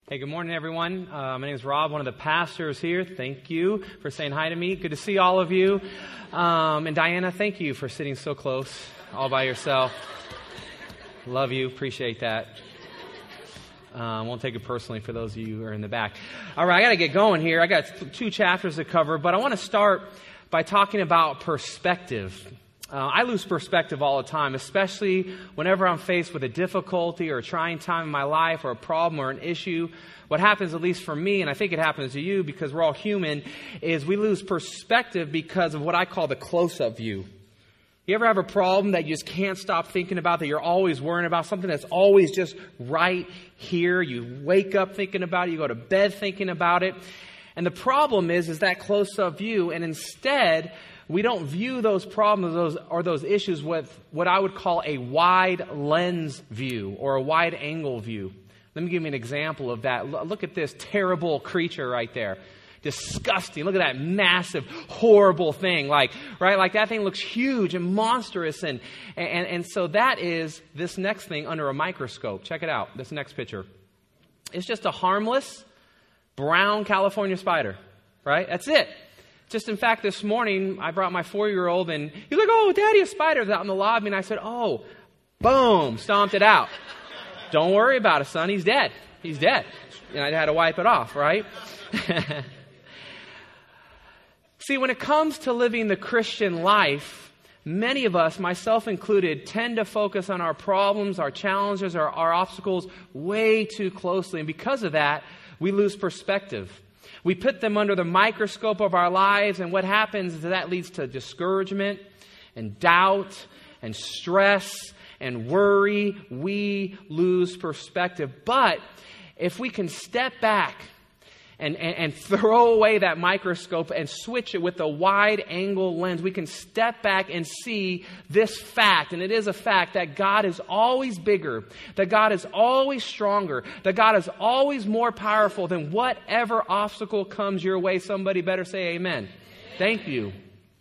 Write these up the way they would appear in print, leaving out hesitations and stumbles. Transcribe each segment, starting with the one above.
Hey, good morning, everyone. My name is Rob, one of the pastors here. Thank you for saying hi to me. Good to see all of you. And Diana, thank you for sitting so close, all by yourself. Love you. Appreciate that. Won't take it personally for those of you who are in the back. All right, I got to get going here. I got 2 chapters to cover, but I want to start by talking about perspective. I lose perspective all the time, especially whenever I'm faced with a difficulty or a trying time in my life or a problem or an issue. What happens, at least for me, and I think it happens to you because we're all human, is we lose perspective because of what I call the close-up view. You ever have a problem that you just can't stop thinking about, that you're always worrying about, something that's always just right here? You wake up thinking about it, you go to bed thinking about it. And the problem is that close-up view, and instead we don't view those problems those issues with what I would call a wide lens view or a wide angle view. Let me give you an example of that. Look at this terrible creature right there. Disgusting. Look at that massive, horrible thing. Like that thing looks huge and monstrous. And so that is this next thing under a microscope. Check it out. This next picture. It's just a harmless brown California spider, right? That's it. Just in fact, this morning, I brought my 4-year-old and he's like, "Oh, Daddy, a spider's out in the lobby." And I said, "Oh," boom, stomped it out. "Don't worry about it, son. He's dead. He's dead." And I had to wipe it off, right? See, when it comes to living the Christian life, many of us, myself included, tend to focus on our problems, our challenges, our obstacles way too closely. And because of that, we lose perspective. We put them under the microscope of our lives, and what happens is that leads to discouragement and doubt and stress and worry. We lose perspective. But if we can step back and throw away that microscope and switch it with a wide angle lens, we can step back and see this fact, and it is a fact, that God is always bigger, that God is always stronger, that God is always more powerful than whatever obstacle comes your way. Somebody better say amen. Thank you.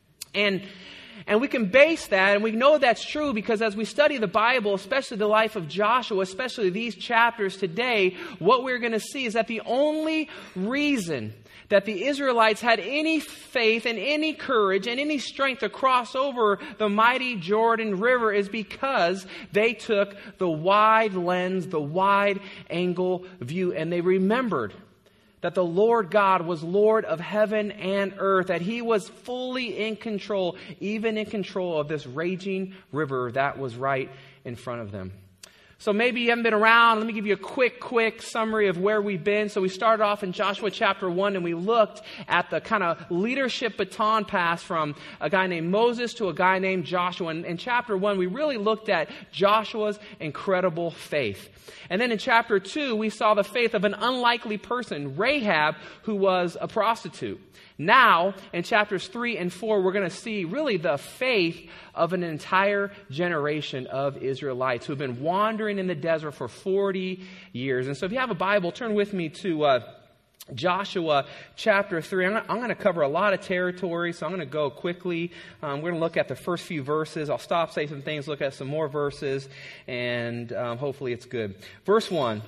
And we can base that, and we know that's true because as we study the Bible, especially the life of Joshua, especially these chapters today, what we're going to see is that the only reason that the Israelites had any faith and any courage and any strength to cross over the mighty Jordan River is because they took the wide lens, the wide angle view, and they remembered that the Lord God was Lord of heaven and earth, that He was fully in control, even in control of this raging river that was right in front of them. So maybe you haven't been around. Let me give you a quick summary of where we've been. So we started off in Joshua chapter 1, and we looked at the kind of leadership baton pass from a guy named Moses to a guy named Joshua. And in chapter 1, we really looked at Joshua's incredible faith. And then in chapter 2, we saw the faith of an unlikely person, Rahab, who was a prostitute. Now, in chapters 3 and 4, we're going to see really the faith of an entire generation of Israelites who have been wandering in the desert for 40 years. And so if you have a Bible, turn with me to Joshua chapter 3. I'm going to cover a lot of territory, so I'm going to go quickly. We're going to look at the first few verses. I'll stop, say some things, look at some more verses, and hopefully it's good. Verse 1.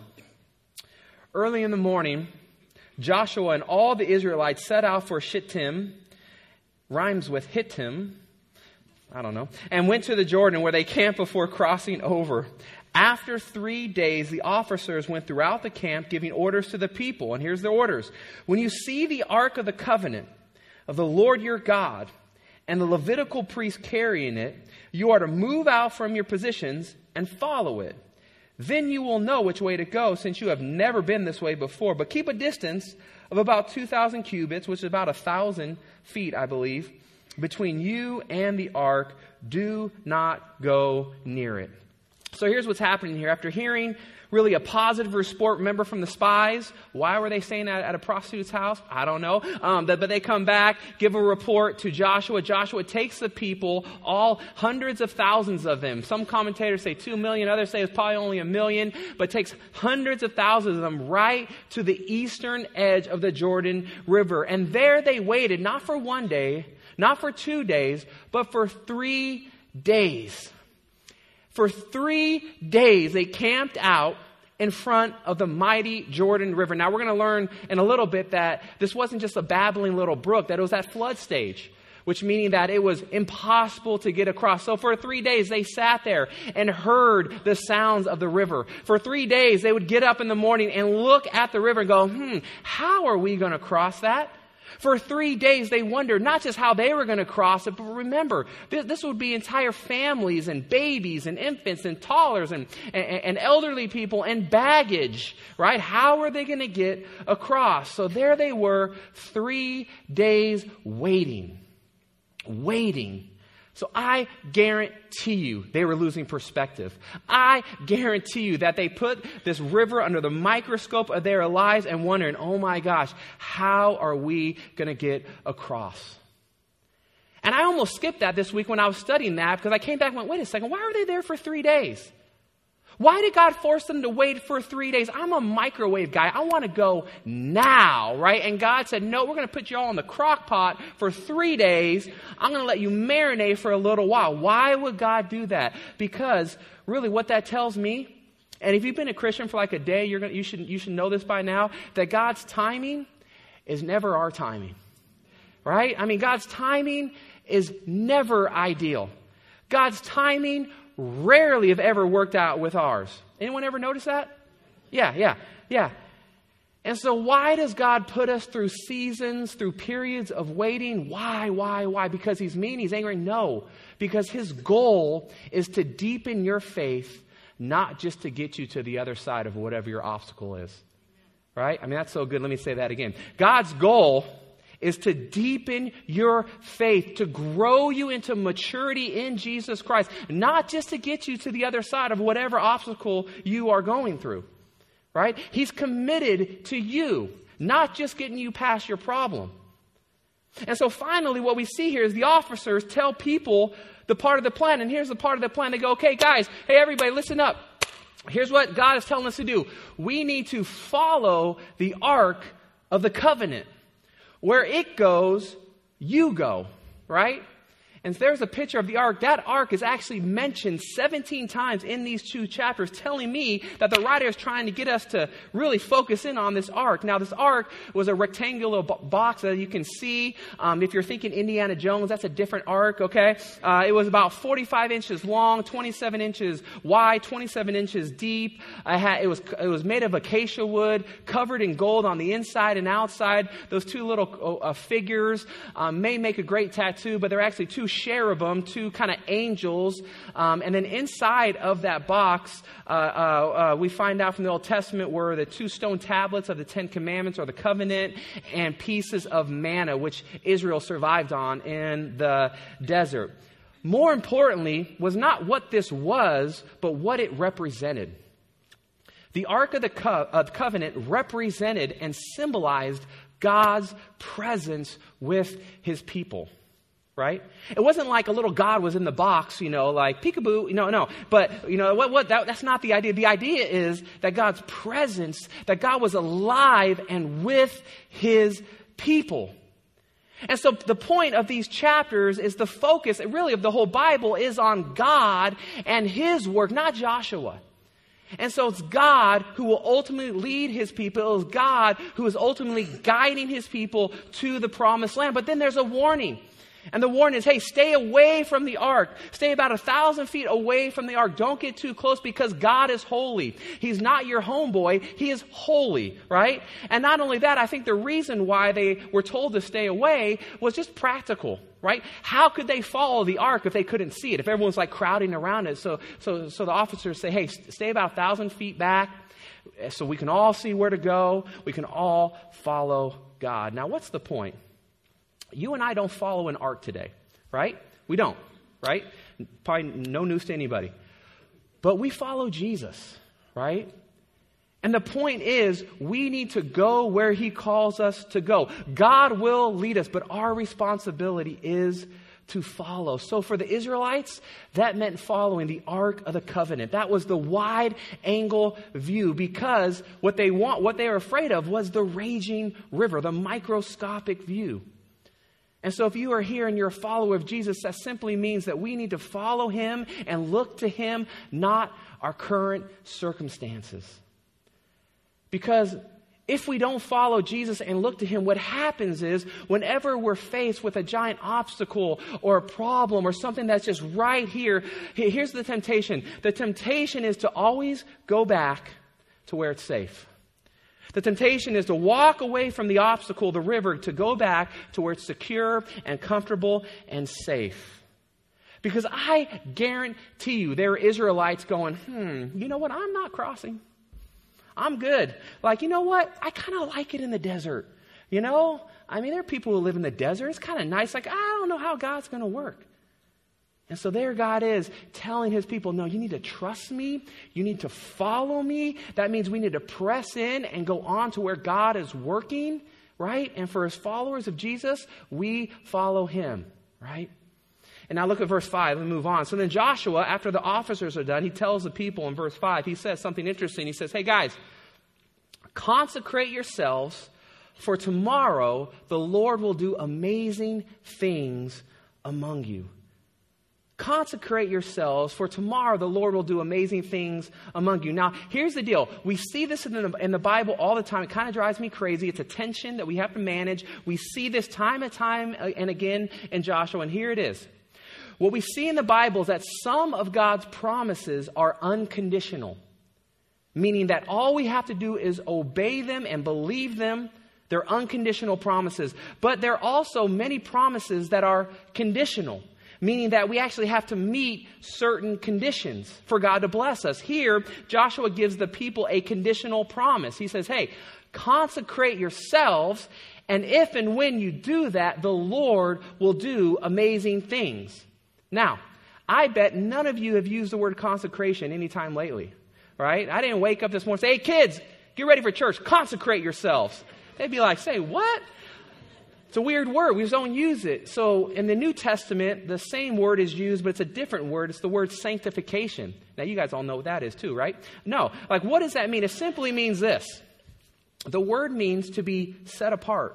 Early in the morning, Joshua and all the Israelites set out for Shittim, rhymes with Hittim, I don't know, and went to the Jordan where they camped before crossing over. After 3 days, the officers went throughout the camp giving orders to the people. And here's the orders. When you see the Ark of the Covenant of the Lord your God and the Levitical priest carrying it, you are to move out from your positions and follow it. Then you will know which way to go, since you have never been this way before. But keep a distance of about 2,000 cubits, which is about 1,000 feet, I believe, between you and the ark. Do not go near it. So here's what's happening here. After hearing really a positive report, remember from the spies, why were they staying at a prostitute's house? I don't know. But they come back, give a report to Joshua. Joshua takes the people, all hundreds of thousands of them. Some commentators say 2 million, others say it's probably only 1 million, but takes hundreds of thousands of them right to the eastern edge of the Jordan River. And there they waited, not for 1 day, not for 2 days, but for 3 days. For 3 days they camped out in front of the mighty Jordan River. Now, we're going to learn in a little bit that this wasn't just a babbling little brook, that it was that flood stage, which meaning that it was impossible to get across. So for 3 days, they sat there and heard the sounds of the river. For 3 days, they would get up in the morning and look at the river and go, how are we going to cross that? For 3 days, they wondered not just how they were going to cross it, but remember, this would be entire families and babies and infants and toddlers and elderly people and baggage, right? How are they going to get across? So there they were, 3 days waiting. So I guarantee you they were losing perspective. I guarantee you that they put this river under the microscope of their lives and wondering, oh my gosh, how are we going to get across? And I almost skipped that this week when I was studying that because I came back and went, wait a second, why were they there for 3 days? Why did God force them to wait for 3 days? I'm a microwave guy. I want to go now, right? And God said, no, we're going to put you all in the crock pot for 3 days. I'm going to let you marinate for a little while. Why would God do that? Because really what that tells me, and if you've been a Christian for like a day, you should know this by now, that God's timing is never our timing, right? I mean, God's timing is never ideal. God's timing rarely have ever worked out with ours. Anyone ever notice that? Yeah. And so why does God put us through seasons, through periods of waiting? Why? Because He's mean, He's angry? No. Because His goal is to deepen your faith, not just to get you to the other side of whatever your obstacle is. Right? I mean, that's so good. Let me say that again. God's goal is to deepen your faith, to grow you into maturity in Jesus Christ, not just to get you to the other side of whatever obstacle you are going through, right? He's committed to you, not just getting you past your problem. And so finally, what we see here is the officers tell people the part of the plan, and here's the part of the plan. They go, okay, guys, hey, everybody, listen up. Here's what God is telling us to do. We need to follow the Ark of the Covenant. Where it goes, you go, right? And there's a picture of the ark. That ark is actually mentioned 17 times in these 2 chapters, telling me that the writer is trying to get us to really focus in on this ark. Now, this ark was a rectangular box that you can see. If you're thinking Indiana Jones, that's a different ark, okay? It was about 45 inches long, 27 inches wide, 27 inches deep. It was made of acacia wood, covered in gold on the inside and outside. Those 2 little figures may make a great tattoo, but they're actually 2 cherubim, 2 kind of angels. And then inside of that box, we find out from the Old Testament were the 2 stone tablets of the 10 Commandments or the covenant and pieces of manna, which Israel survived on in the desert. More importantly, was not what this was, but what it represented. The Ark of the Covenant represented and symbolized God's presence with His people. Right? It wasn't like a little God was in the box, like peekaboo. No. But, that's not the idea. The idea is that God's presence, that God was alive and with His people. And so the point of these chapters is the focus, really, of the whole Bible is on God and His work, not Joshua. And so it's God who will ultimately lead His people. It's God who is ultimately guiding His people to the promised land. But then there's a warning. And the warning is, hey, stay away from the ark. Stay about 1,000 feet away from the ark. Don't get too close because God is holy. He's not your homeboy. He is holy, right? And not only that, I think the reason why they were told to stay away was just practical, right? How could they follow the ark if they couldn't see it? If everyone's like crowding around it. So the officers say, hey, stay about 1,000 feet back so we can all see where to go. We can all follow God. Now, what's the point? You and I don't follow an ark today, right? We don't, right? Probably no news to anybody. But we follow Jesus, right? And the point is, we need to go where He calls us to go. God will lead us, but our responsibility is to follow. So for the Israelites, that meant following the Ark of the Covenant. That was the wide angle view, because what they were afraid of was the raging river, the microscopic view. And so if you are here and you're a follower of Jesus, that simply means that we need to follow Him and look to Him, not our current circumstances. Because if we don't follow Jesus and look to him, what happens is whenever we're faced with a giant obstacle or a problem or something that's just right here, here's the temptation. The temptation is to always go back to where it's safe. The temptation is to walk away from the obstacle, the river, to go back to where it's secure and comfortable and safe. Because I guarantee you there are Israelites going, you know what, I'm not crossing. I'm good. Like, you know what? I kind of like it in the desert. You know? I mean, there are people who live in the desert. It's kind of nice. Like, I don't know how God's going to work. And so there God is telling his people, no, you need to trust me. You need to follow me. That means we need to press in and go on to where God is working, right? And for his followers of Jesus, we follow him, right? And now look at verse 5. Let me move on. So then Joshua, after the officers are done, he tells the people in verse 5, he says something interesting. He says, hey guys, consecrate yourselves, for tomorrow the Lord will do amazing things among you. Consecrate yourselves, for tomorrow the Lord will do amazing things among you. Now, here's the deal. We see this in the Bible all the time. It kind of drives me crazy. It's a tension that we have to manage. We see this time and time and again in Joshua, and here it is. What we see in the Bible is that some of God's promises are unconditional, meaning that all we have to do is obey them and believe them. They're unconditional promises. But there are also many promises that are conditional, meaning that we actually have to meet certain conditions for God to bless us. Here, Joshua gives the people a conditional promise. He says, hey, consecrate yourselves, and if and when you do that, the Lord will do amazing things. Now, I bet none of you have used the word consecration any time lately, right? I didn't wake up this morning and say, hey, kids, get ready for church. Consecrate yourselves. They'd be like, say what? It's a weird word. We just don't use it. So in the New Testament, the same word is used, but it's a different word. It's the word sanctification. Now, you guys all know what that is too, right? No. Like, what does that mean? It simply means this. The word means to be set apart,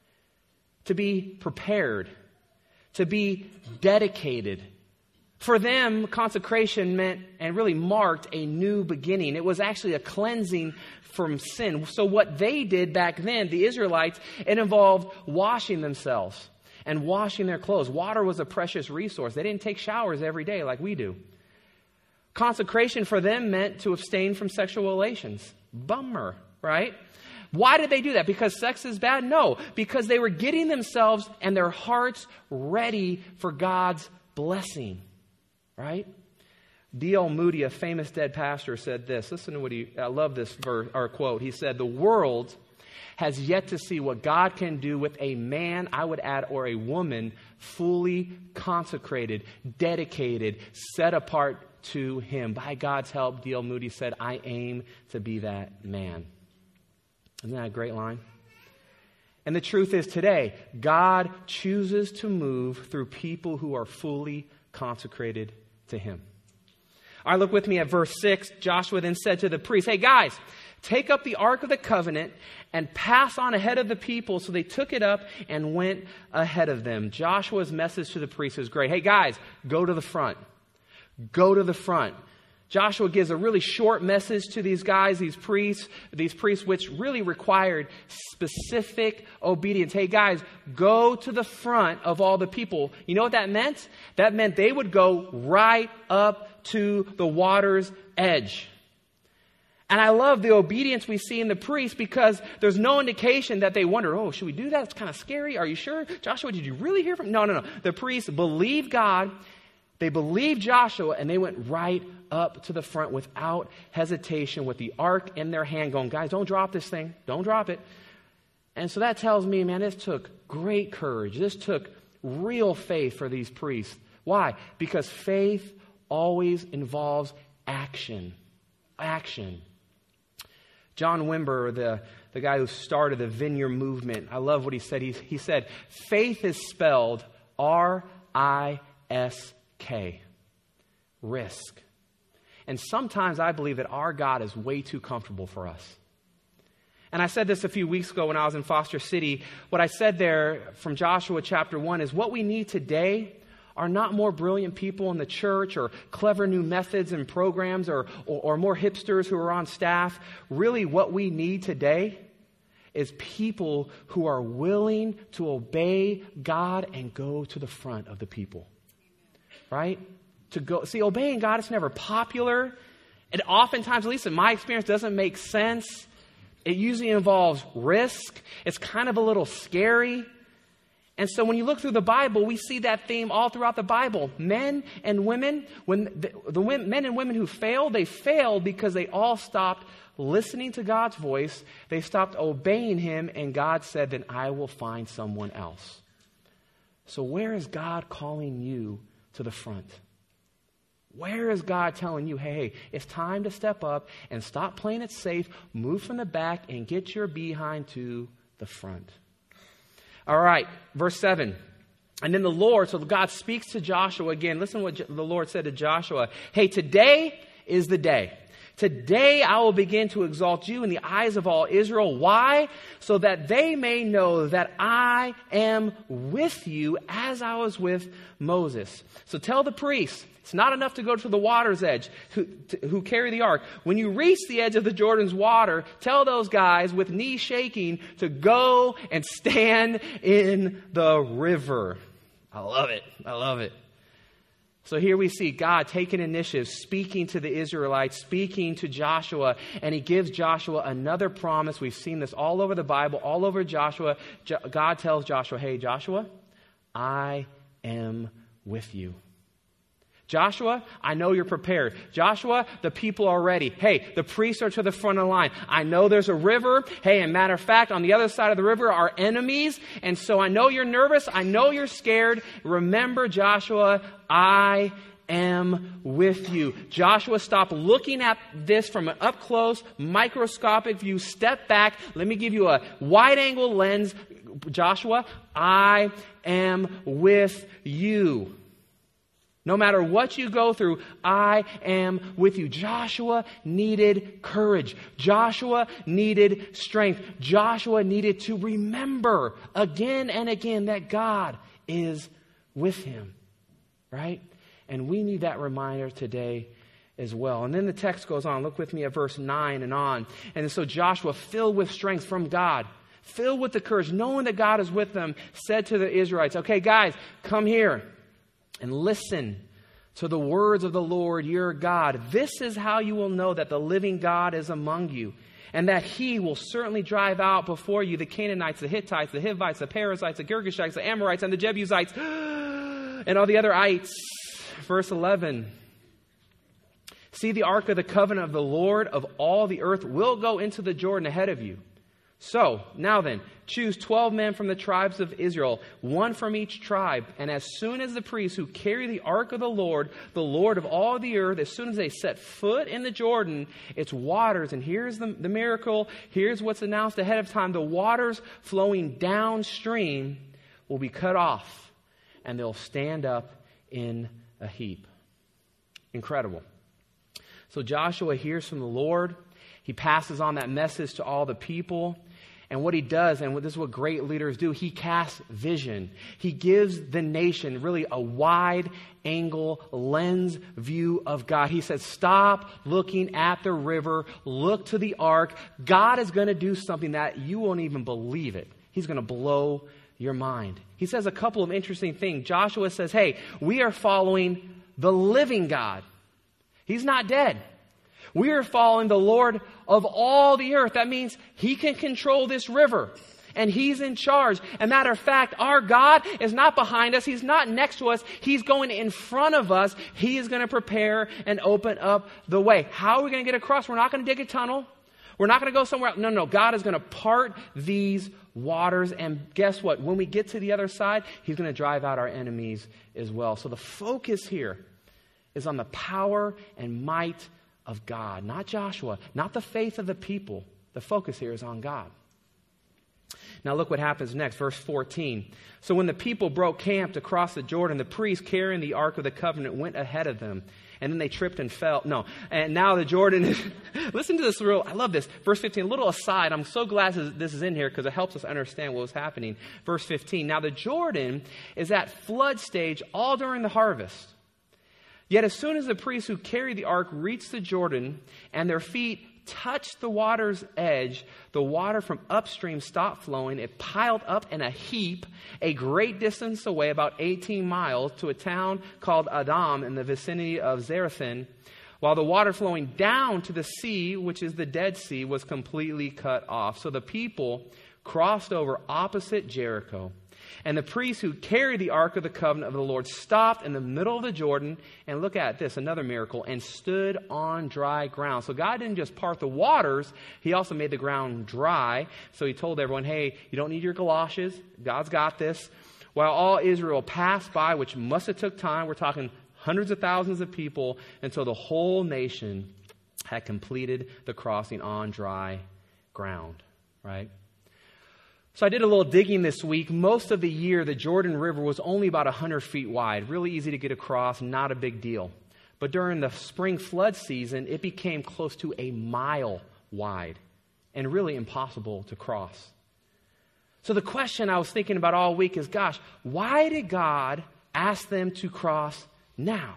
to be prepared, to be dedicated. For them, consecration meant and really marked a new beginning. It was actually a cleansing from sin. So what they did back then, the Israelites, it involved washing themselves and washing their clothes. Water was a precious resource. They didn't take showers every day like we do. Consecration for them meant to abstain from sexual relations. Bummer, right? Why did they do that? Because sex is bad? No, because they were getting themselves and their hearts ready for God's blessing, right? D.L. Moody, a famous dead pastor, said this. Listen to what I love this verse or quote. He said, the world has yet to see what God can do with a man, I would add, or a woman fully consecrated, dedicated, set apart to him. By God's help, D.L. Moody said, I aim to be that man. Isn't that a great line? And the truth is today, God chooses to move through people who are fully consecrated to him. All right, look with me at verse 6. Joshua then said to the priests, hey guys, take up the Ark of the Covenant and pass on ahead of the people. So they took it up and went ahead of them. Joshua's message to the priests is great. Hey guys, go to the front. Go to the front. Joshua gives a really short message to these guys, these priests, which really required specific obedience. Hey guys, go to the front of all the people. You know what that meant? That meant they would go right up to the water's edge. And I love the obedience we see in the priests because there's no indication that they wonder, oh, should we do that? It's kind of scary. Are you sure? Joshua, did you really hear from? No. The priests believed God. They believed Joshua, and they went right up to the front without hesitation with the ark in their hand going, guys, don't drop this thing. Don't drop it. And so that tells me, man, this took great courage. This took real faith for these priests. Why? Because faith always involves action. Action. John Wimber, the guy who started the Vineyard movement, I love what he said. He said, faith is spelled R-I-S-K. Risk. And sometimes I believe that our God is way too comfortable for us. And I said this a few weeks ago when I was in Foster City. What I said there from Joshua chapter 1 is what we need today are not more brilliant people in the church or clever new methods and programs or more hipsters who are on staff. Really, what we need today is people who are willing to obey God and go to the front of the people. Right? See, obeying God is never popular. It oftentimes, at least in my experience, doesn't make sense. It usually involves risk. It's kind of a little scary. And so when you look through the Bible, we see that theme all throughout the Bible. Men and women, when the men and women who failed, they failed because they all stopped listening to God's voice. They stopped obeying Him, and God said, then I will find someone else. So where is God calling you to the front? Where is God telling you, hey, it's time to step up and stop playing it safe, move from the back, and get your behind to the front? All right, verse 7. And then the Lord, so God speaks to Joshua again. Listen to what the Lord said to Joshua. Hey, today is the day. Today I will begin to exalt you in the eyes of all Israel. Why? So that they may know that I am with you as I was with Moses. So tell the priests, it's not enough to go to the water's edge who carry the ark. When you reach the edge of the Jordan's water, tell those guys with knees shaking to go and stand in the river. I love it. I love it. So here we see God taking initiative, speaking to the Israelites, speaking to Joshua, and He gives Joshua another promise. We've seen this all over the Bible, all over Joshua. God tells Joshua, hey, Joshua, I am with you. Joshua, I know you're prepared. Joshua, the people are ready. Hey, the priests are to the front of the line. I know there's a river. Hey, and matter of fact, on the other side of the river are enemies. And so I know you're nervous. I know you're scared. Remember, Joshua, I am with you. Joshua, stop looking at this from an up-close, microscopic view. Step back. Let me give you a wide-angle lens. Joshua, I am with you. No matter what you go through, I am with you. Joshua needed courage. Joshua needed strength. Joshua needed to remember again and again that God is with him. Right? And we need that reminder today as well. And then the text goes on. Look with me at verse 9 and on. And so Joshua, filled with strength from God, filled with the courage, knowing that God is with them, said to the Israelites, okay, guys, come here and listen to the words of the Lord your God. This is how you will know that the living God is among you, and that He will certainly drive out before you the Canaanites, the Hittites, the Hivites, the Perizzites, the Girgashites, the Amorites, and the Jebusites, and all the other ites. Verse 11. See, the ark of the covenant of the Lord of all the earth will go into the Jordan ahead of you. So, now then, choose 12 men from the tribes of Israel, one from each tribe. And as soon as the priests who carry the ark of the Lord of all the earth, as soon as they set foot in the Jordan, its waters, and here's the miracle, here's what's announced ahead of time, the waters flowing downstream will be cut off, and they'll stand up in a heap. Incredible. So Joshua hears from the Lord. He passes on that message to all the people. And what he does, and this is what great leaders do, he casts vision. He gives the nation really a wide-angle lens view of God. He says, stop looking at the river. Look to the ark. God is going to do something that you won't even believe it. He's going to blow your mind. He says a couple of interesting things. Joshua says, hey, we are following the living God. He's not dead. We are following the Lord of all the earth. That means He can control this river. And He's in charge. And matter of fact, our God is not behind us. He's not next to us. He's going in front of us. He is going to prepare and open up the way. How are we going to get across? We're not going to dig a tunnel. We're not going to go somewhere else. No. God is going to part these waters. And guess what? When we get to the other side, He's going to drive out our enemies as well. So the focus here is on the power and might of God, not Joshua, not the faith of the people. The focus here is on God. Now look what happens next, verse 14. So when the people broke camp to cross the Jordan, the priests carrying the Ark of the Covenant went ahead of them. and then they tripped and fell. No. And now the Jordan is, listen to this I love this. Verse 15, a little aside. I'm so glad this is in here because it helps us understand what was happening. Verse 15, now the Jordan is at flood stage all during the harvest. Yet as soon as the priests who carried the ark reached the Jordan and their feet touched the water's edge, the water from upstream stopped flowing. It piled up in a heap a great distance away, about 18 miles, to a town called Adam in the vicinity of Zarethan, while the water flowing down to the sea, which is the Dead Sea, was completely cut off. So the people crossed over opposite Jericho. And the priests who carried the Ark of the Covenant of the Lord stopped in the middle of the Jordan, and look at this, another miracle, and stood on dry ground. So God didn't just part the waters, He also made the ground dry. So He told everyone, hey, you don't need your galoshes. God's got this. While all Israel passed by, which must have took time, we're talking hundreds of thousands of people, until the whole nation had completed the crossing on dry ground, right? So I did a little digging this week. Most of the year, the Jordan River was only about 100 feet wide. Really easy to get across, not a big deal. But during the spring flood season, it became close to a mile wide and really impossible to cross. So the question I was thinking about all week is, gosh, why did God ask them to cross now?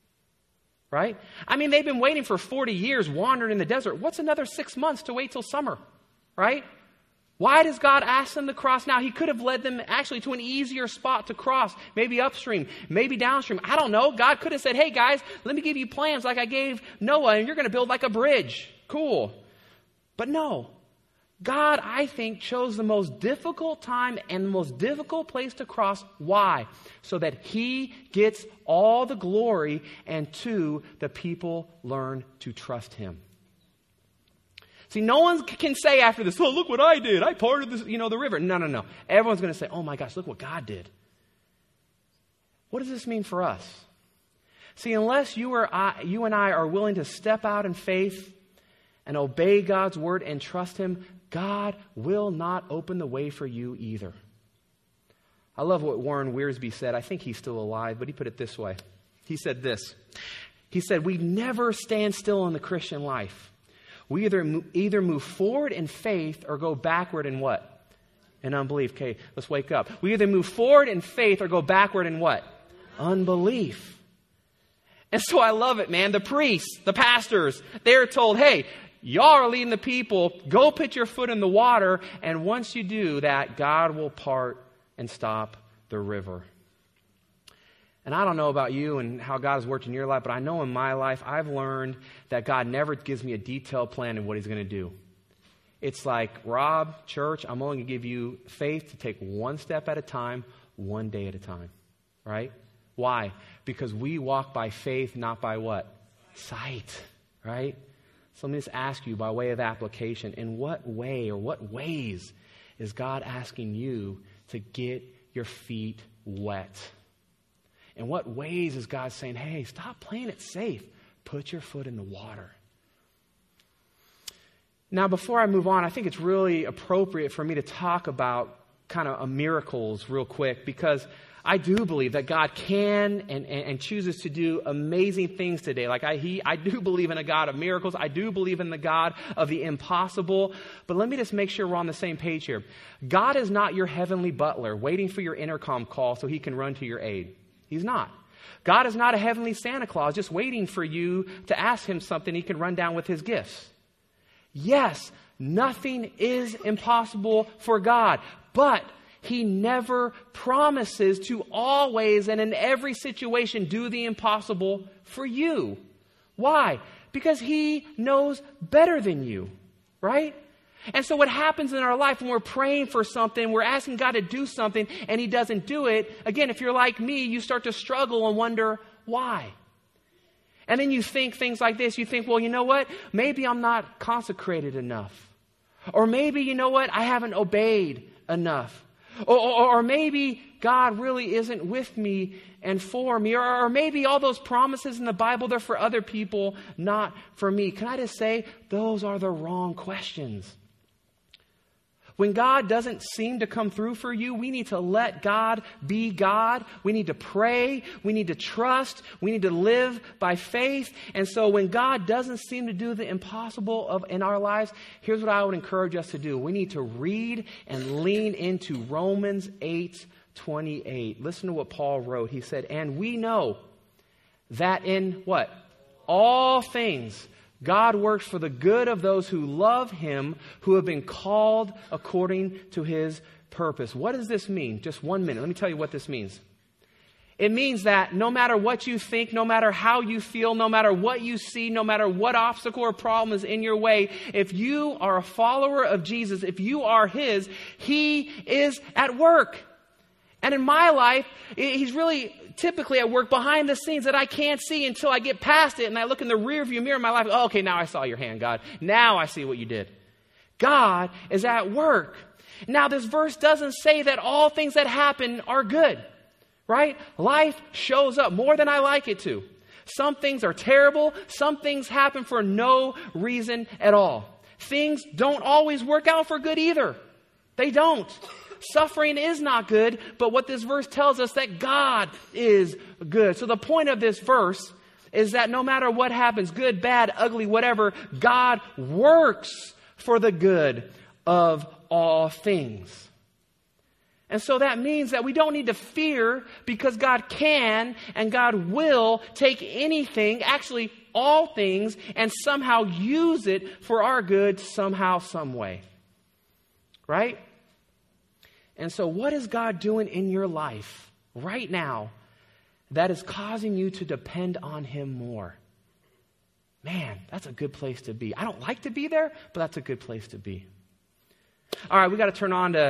Right? I mean, they've been waiting for 40 years wandering in the desert. What's another 6 months to wait till summer? Right? Why does God ask them to cross now? He could have led them actually to an easier spot to cross, maybe upstream, maybe downstream. I don't know. God could have said, hey guys, let me give you plans like I gave Noah, and you're going to build like a bridge. Cool. But no. God, I think, chose the most difficult time and the most difficult place to cross. Why? So that He gets all the glory, and two, the people learn to trust Him. See, no one can say after this, oh, look what I did. I parted the river. No. Everyone's going to say, oh my gosh, look what God did. What does this mean for us? See, unless you and I are willing to step out in faith and obey God's word and trust Him, God will not open the way for you either. I love what Warren Wiersbe said. I think he's still alive, but he put it this way. He said this. He said, we never stand still in the Christian life. We either move forward in faith or go backward in what? In unbelief. Okay, let's wake up. We either move forward in faith or go backward in what? Unbelief. And so I love it, man. The priests, the pastors, they're told, hey, y'all are leading the people. Go put your foot in the water. And once you do that, God will part and stop the river. And I don't know about you and how God has worked in your life, but I know in my life, I've learned that God never gives me a detailed plan of what He's going to do. It's like, Rob, church, I'm only going to give you faith to take one step at a time, one day at a time. Right? Why? Because we walk by faith, not by what? Sight. Right? So let me just ask you by way of application, in what way or what ways is God asking you to get your feet wet? In what ways is God saying, hey, stop playing it safe. Put your foot in the water. Now, before I move on, I think it's really appropriate for me to talk about kind of miracles real quick, because I do believe that God can and chooses to do amazing things today. Like I do believe in a God of miracles. I do believe in the God of the impossible. But let me just make sure we're on the same page here. God is not your heavenly butler waiting for your intercom call so He can run to your aid. He's not. God is not a heavenly Santa Claus just waiting for you to ask Him something He can run down with His gifts. Yes, nothing is impossible for God, but He never promises to always and in every situation do the impossible for you. Why? Because He knows better than you, right? And so what happens in our life when we're praying for something, we're asking God to do something, and He doesn't do it, again, if you're like me, you start to struggle and wonder why. And then you think things like this. You think, well, you know what? Maybe I'm not consecrated enough. Or maybe, you know what? I haven't obeyed enough. Or maybe God really isn't with me and for me. Or maybe all those promises in the Bible, they're for other people, not for me. Can I just say, those are the wrong questions. When God doesn't seem to come through for you, we need to let God be God. We need to pray. We need to trust. We need to live by faith. And so when God doesn't seem to do the impossible in our lives, here's what I would encourage us to do. We need to read and lean into Romans 8:28. Listen to what Paul wrote. He said, and we know that in what? All things, God works for the good of those who love Him, who have been called according to His purpose. What does this mean? Just 1 minute. Let me tell you what this means. It means that no matter what you think, no matter how you feel, no matter what you see, no matter what obstacle or problem is in your way, if you are a follower of Jesus, if you are His, He is at work. And in my life, He's really typically at work behind the scenes that I can't see until I get past it and I look in the rearview mirror of my life. Oh, okay, now I saw your hand, God. Now I see what you did. God is at work. Now, this verse doesn't say that all things that happen are good, right? Life shows up more than I like it to. Some things are terrible. Some things happen for no reason at all. Things don't always work out for good either. They don't. Suffering is not good, but what this verse tells us that God is good. So the point of this verse is that no matter what happens, good, bad, ugly, whatever, God works for the good of all things. And so that means that we don't need to fear because God can and God will take anything, actually all things, and somehow use it for our good somehow, some way. Right? And so what is God doing in your life right now that is causing you to depend on Him more? Man, that's a good place to be. I don't like to be there, but that's a good place to be. All right, we got to turn on.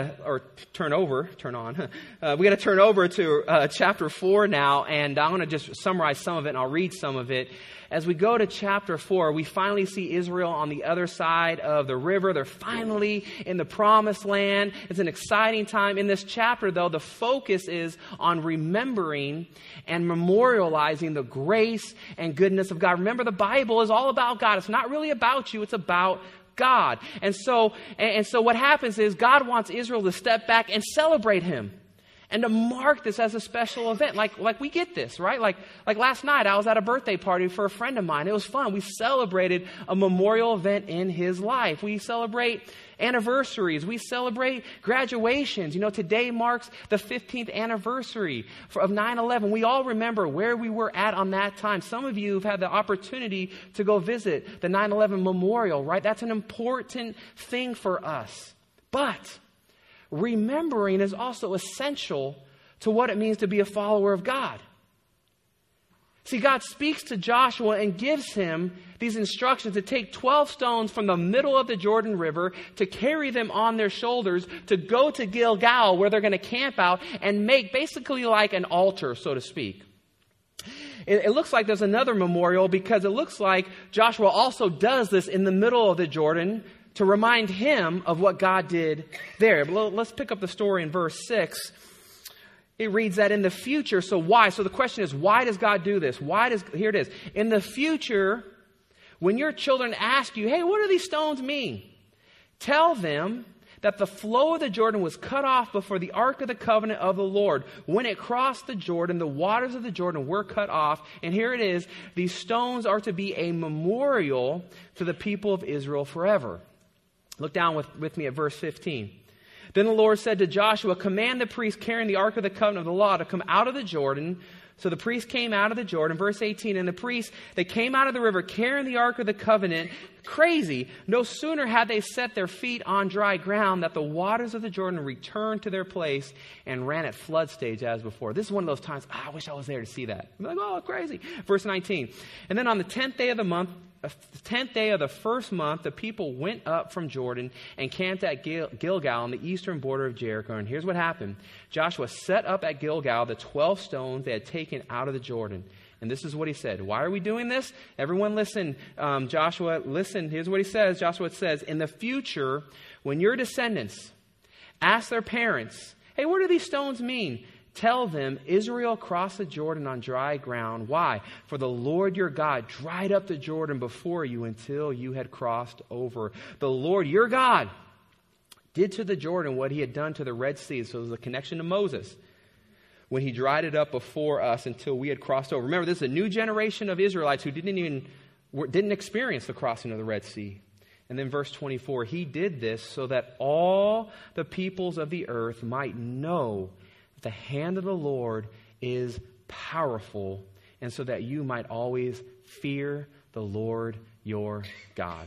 We got to turn over to chapter 4 now, and I'm going to just summarize some of it, and I'll read some of it. As we go to chapter 4, we finally see Israel on the other side of the river. They're finally in the promised land. It's an exciting time. In this chapter, though, the focus is on remembering and memorializing the grace and goodness of God. Remember, the Bible is all about God. It's not really about you. It's about God. And so what happens is God wants Israel to step back and celebrate Him. And to mark this as a special event. Like we get this, right? Like last night, I was at a birthday party for a friend of mine. It was fun. We celebrated a memorial event in his life. We celebrate anniversaries. We celebrate graduations. You know, today marks the 15th anniversary of 9/11. We all remember where we were at on that time. Some of you have had the opportunity to go visit the 9/11 memorial, right? That's an important thing for us. But remembering is also essential to what it means to be a follower of God. See, God speaks to Joshua and gives him these instructions to take 12 stones from the middle of the Jordan River, to carry them on their shoulders, to go to Gilgal where they're going to camp out and make basically like an altar, so to speak. It looks like there's another memorial because it looks like Joshua also does this in the middle of the Jordan to remind him of what God did there. But let's pick up the story in verse 6. It reads that in the future, so why? So the question is, why does God do this? Here it is. In the future, when your children ask you, hey, what do these stones mean? Tell them that the flow of the Jordan was cut off before the Ark of the Covenant of the Lord. When it crossed the Jordan, the waters of the Jordan were cut off. And here it is. These stones are to be a memorial to the people of Israel forever. Look down with me at verse 15. Then the Lord said to Joshua, command the priests carrying the Ark of the Covenant of the law to come out of the Jordan. So the priests came out of the Jordan. Verse 18, and the priests, they came out of the river carrying the Ark of the Covenant. Crazy. No sooner had they set their feet on dry ground that the waters of the Jordan returned to their place and ran at flood stage as before. This is one of those times, I wish I was there to see that. I'm like, oh, crazy. Verse 19. And then on the 10th day of the month, the 10th day of the first month, the people went up from Jordan and camped at Gilgal on the eastern border of Jericho. And here's what happened. Joshua set up at Gilgal the 12 stones they had taken out of the Jordan. And this is what he said. Why are we doing this? Everyone listen. Joshua, listen. Here's what he says. Joshua says, in the future, when your descendants ask their parents, hey, what do these stones mean? Tell them Israel crossed the Jordan on dry ground. Why? For the Lord your God dried up the Jordan before you until you had crossed over. The Lord your God did to the Jordan what he had done to the Red Sea. So there's a connection to Moses when he dried it up before us until we had crossed over. Remember, this is a new generation of Israelites who didn't experience the crossing of the Red Sea. And then verse 24, he did this so that all the peoples of the earth might know that the hand of the Lord is powerful, and so that you might always fear the Lord your God.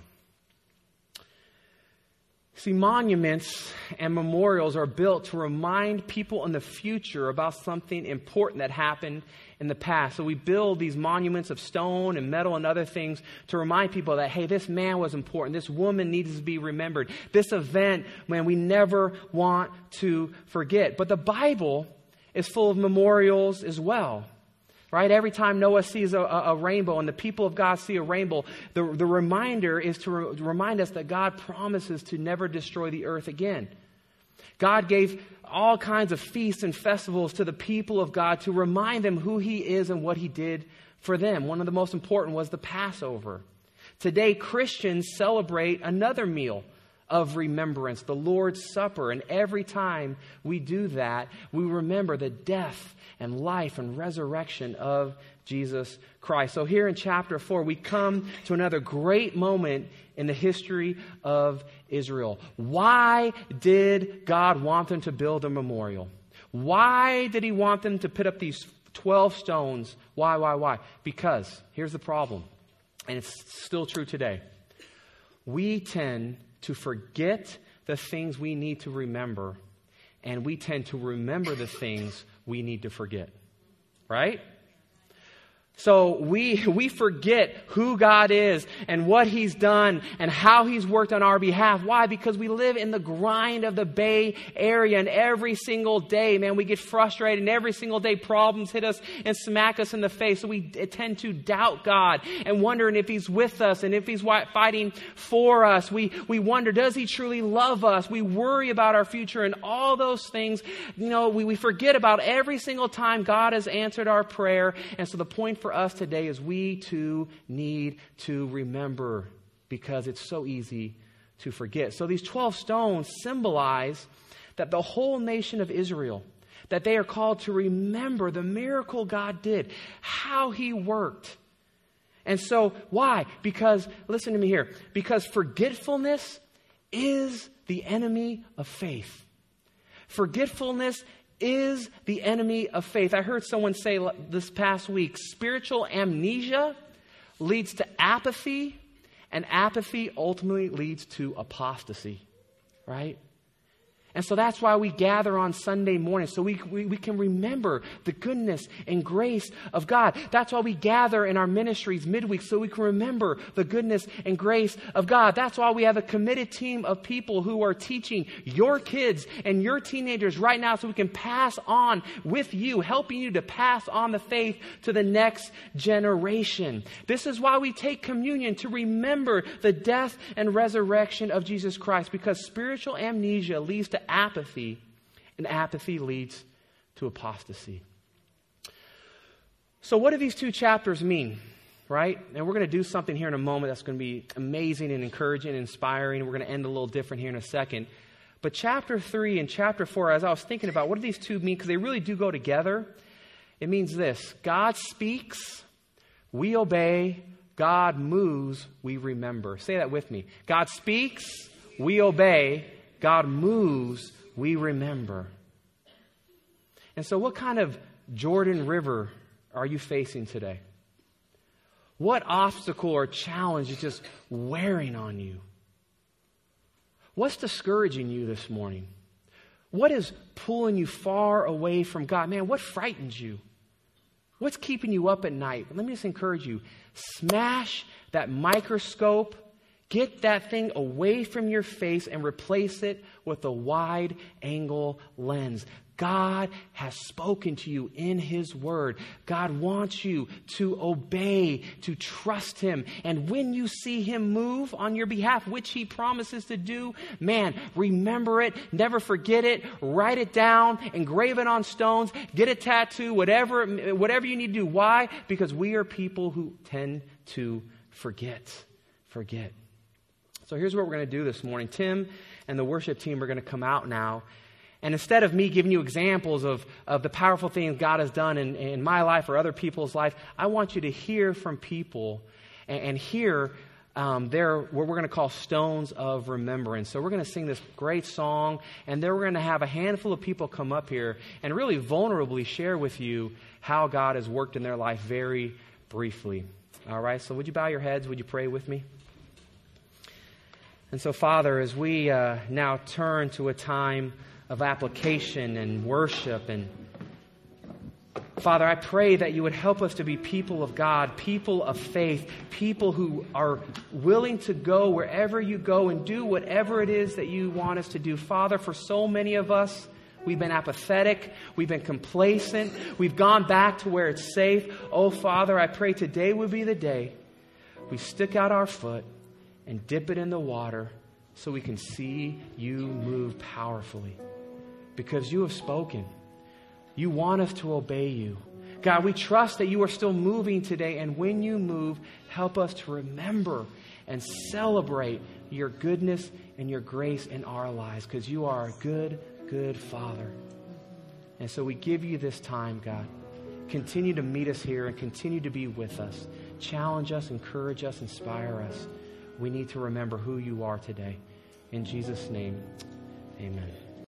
See, monuments and memorials are built to remind people in the future about something important that happened in the past. So we build these monuments of stone and metal and other things to remind people that, hey, this man was important. This woman needs to be remembered. This event, man, we never want to forget. But the Bible is full of memorials as well. Right? Every time Noah sees a rainbow and the people of God see a rainbow, the reminder is to remind us that God promises to never destroy the earth again. God gave all kinds of feasts and festivals to the people of God to remind them who He is and what He did for them. One of the most important was the Passover. Today, Christians celebrate another meal of remembrance, the Lord's Supper. And every time we do that, we remember the death and life and resurrection of Jesus Christ. So here in chapter 4, we come to another great moment in the history of Israel. Why did God want them to build a memorial? Why did He want them to put up these 12 stones? Why? Because here's the problem, and it's still true today. We tend to forget the things we need to remember, and we tend to remember the things we need to forget. Right? So we forget who God is and what He's done and how He's worked on our behalf. Why? Because we live in the grind of the Bay Area, and every single day, man, we get frustrated, and every single day problems hit us and smack us in the face. So we tend to doubt God and wondering if He's with us and if He's fighting for us. We wonder, does He truly love us? We worry about our future and all those things. You know, we forget about every single time God has answered our prayer. And so the point for us today is we too need to remember, because it's so easy to forget. So these 12 stones symbolize that the whole nation of Israel, that they are called to remember the miracle God did, how He worked. And so why? Because, listen to me here, because forgetfulness is the enemy of faith. Forgetfulness is the enemy of faith. I heard someone say this past week, spiritual amnesia leads to apathy, and apathy ultimately leads to apostasy, right? And so that's why we gather on Sunday morning, so we can remember the goodness and grace of God. That's why we gather in our ministries midweek, so we can remember the goodness and grace of God. That's why we have a committed team of people who are teaching your kids and your teenagers right now, so we can pass on with you, helping you to pass on the faith to the next generation. This is why we take communion, to remember the death and resurrection of Jesus Christ, because spiritual amnesia leads to apathy, and apathy leads to apostasy. So what do these two chapters mean, right? And we're going to do something here in a moment that's going to be amazing and encouraging and inspiring. We're going to end a little different here in a second. But chapter 3 and chapter 4, as I was thinking about, what do these two mean? Because they really do go together. It means this: God speaks, we obey. God moves, we remember. Say that with me. God speaks, we obey. God moves, we remember. And so what kind of Jordan River are you facing today? What obstacle or challenge is just wearing on you? What's discouraging you this morning? What is pulling you far away from God? Man, what frightens you? What's keeping you up at night? Let me just encourage you. Smash that microscope. Get that thing away from your face and replace it with a wide-angle lens. God has spoken to you in His Word. God wants you to obey, to trust Him. And when you see Him move on your behalf, which He promises to do, man, remember it, never forget it, write it down, engrave it on stones, get a tattoo, whatever you need to do. Why? Because we are people who tend to forget. So here's what we're going to do this morning. Tim and the worship team are going to come out now. And instead of me giving you examples of the powerful things God has done in my life or other people's life, I want you to hear from people and hear what we're going to call stones of remembrance. So we're going to sing this great song, and then we're going to have a handful of people come up here and really vulnerably share with you how God has worked in their life very briefly. All right, so would you bow your heads? Would you pray with me? And so, Father, as we now turn to a time of application and worship, and Father, I pray that you would help us to be people of God, people of faith, people who are willing to go wherever you go and do whatever it is that you want us to do. Father, for so many of us, we've been apathetic, we've been complacent, we've gone back to where it's safe. Oh, Father, I pray today would be the day we stick out our foot and dip it in the water so we can see you move powerfully. Because you have spoken. You want us to obey you. God, we trust that you are still moving today, and when you move, help us to remember and celebrate your goodness and your grace in our lives, because you are a good, good Father. And so we give you this time, God. Continue to meet us here and continue to be with us. Challenge us, encourage us, inspire us. We need to remember who you are today. In Jesus' name, amen.